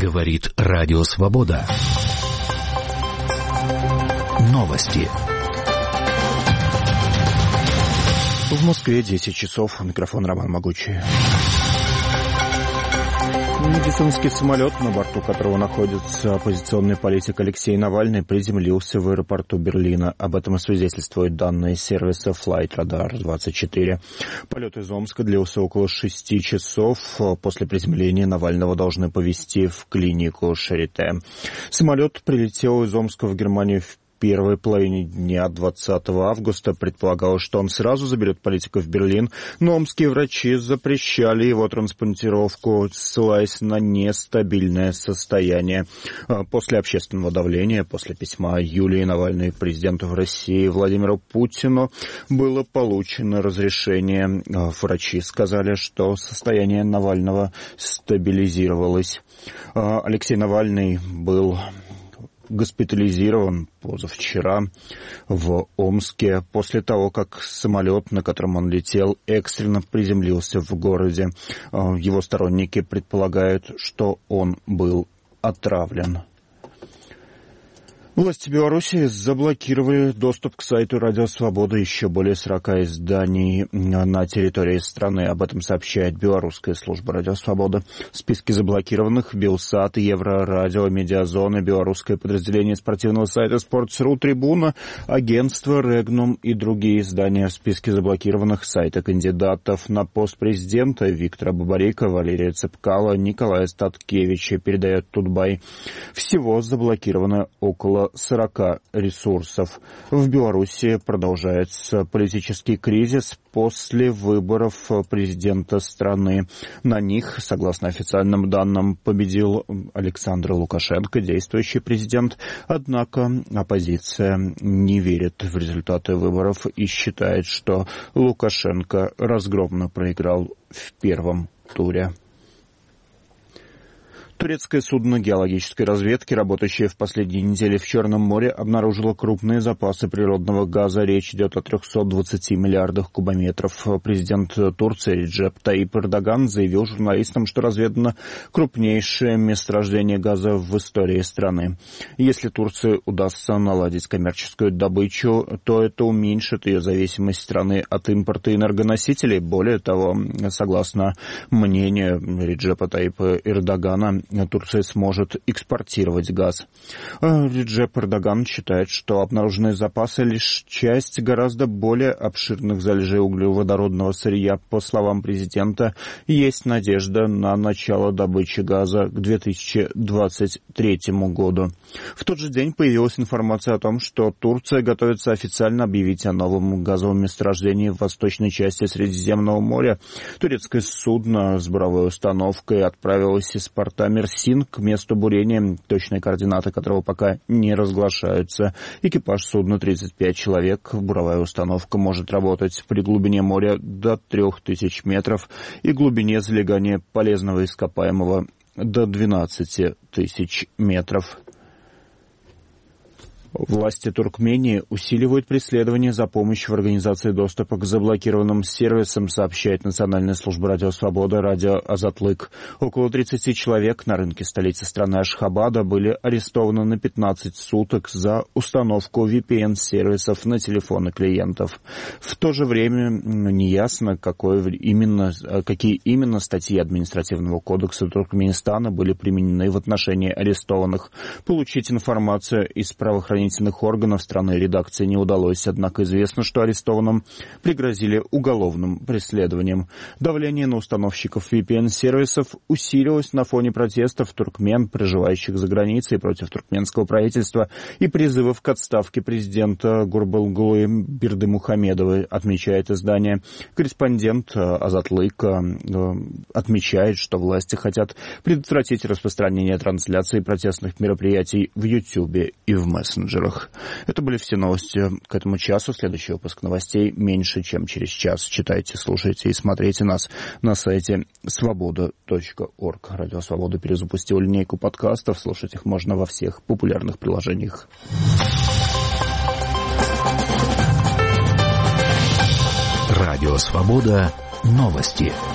Говорит Радио Свобода. Новости. В Москве 10 часов. Микрофон Роман Могучий. Медицинский самолет, на борту которого находится оппозиционный политик Алексей Навальный, приземлился в аэропорту Берлина. Об этом свидетельствуют данные сервиса Flightradar24. Полет из Омска длился около 6 часов. После приземления Навального должны повезти в клинику Шарите. Самолет прилетел из Омска в Германию в первой половине дня 20 августа. Предполагалось, что он сразу заберет политика в Берлин, но омские врачи запрещали его транспортировку, ссылаясь на нестабильное состояние. После общественного давления, после письма Юлии Навальной президенту России Владимиру Путину было получено разрешение. Врачи сказали, что состояние Навального стабилизировалось. Алексей Навальный был госпитализирован позавчера в Омске после того, как самолет, на котором он летел, экстренно приземлился в городе. Его сторонники предполагают, что он был отравлен. Власти Беларуси заблокировали доступ к сайту Радио Свобода еще более 40 изданий на территории страны. Об этом сообщает белорусская служба Радио Свобода. В списке заблокированных Белсат, Еврорадио, Медиазона, белорусское подразделение спортивного сайта Sports.ru, Трибуна, агентство Регнум и другие издания. В списке заблокированных сайты кандидатов на пост президента Виктора Бабарика, Валерия Цепкала, Николая Статкевича, передает Тутбай. Всего заблокировано около 40 ресурсов. В Беларуси продолжается политический кризис после выборов президента страны. На них, согласно официальным данным, победил Александр Лукашенко, действующий президент. Однако оппозиция не верит в результаты выборов и считает, что Лукашенко разгромно проиграл в первом туре. Турецкое судно геологической разведки, работающее в последние недели в Черном море, обнаружило крупные запасы природного газа. Речь идет о 320 миллиардах кубометров. Президент Турции Реджеп Таyyip Эрдоган заявил журналистам, что разведано крупнейшее месторождение газа в истории страны. Если Турции удастся наладить коммерческую добычу, то это уменьшит ее зависимость страны от импорта энергоносителей. Более того, согласно мнению Реджепа Таyyипа Эрдогана, Турция сможет экспортировать газ. Реджеп Эрдоган считает, что обнаруженные запасы лишь часть гораздо более обширных залежей углеводородного сырья. По словам президента, есть надежда на начало добычи газа к 2023 году. В тот же день появилась информация о том, что Турция готовится официально объявить о новом газовом месторождении в восточной части Средиземного моря. Турецкое судно с буровой установкой отправилось из порта Мерсин к месту бурения, точные координаты которого пока не разглашаются. Экипаж судна 35 человек. Буровая установка может работать при глубине моря до 3000 метров и глубине залегания полезного ископаемого до 12 тысяч метров. Власти Туркмении усиливают преследование за помощь в организации доступа к заблокированным сервисам, сообщает Национальная служба Радио Свобода, Радио Азатлык. Около 30 человек на рынке столицы страны Ашхабада были арестованы на 15 суток за установку VPN-сервисов на телефоны клиентов. В то же время неясно, какие именно статьи административного кодекса Туркменистана были применены в отношении арестованных. Получить информацию из правоохранительных органов страны редакции не удалось, однако известно, что арестованным пригрозили уголовным преследованием. Давление на установщиков VPN-сервисов усилилось на фоне протестов туркмен, проживающих за границей, против туркменского правительства и призывов к отставке президента Гурбангулы Бердымухамедовой, отмечает издание. Корреспондент Азатлыка отмечает, что власти хотят предотвратить распространение трансляции протестных мероприятий в Ютьюбе и в мессенджерах. Это были все новости к этому часу. Следующий выпуск новостей меньше, чем через час. Читайте, слушайте и смотрите нас на сайте svoboda.org. Радио Свобода перезапустил линейку подкастов. Слушать их можно во всех популярных приложениях. Радио Свобода. Новости.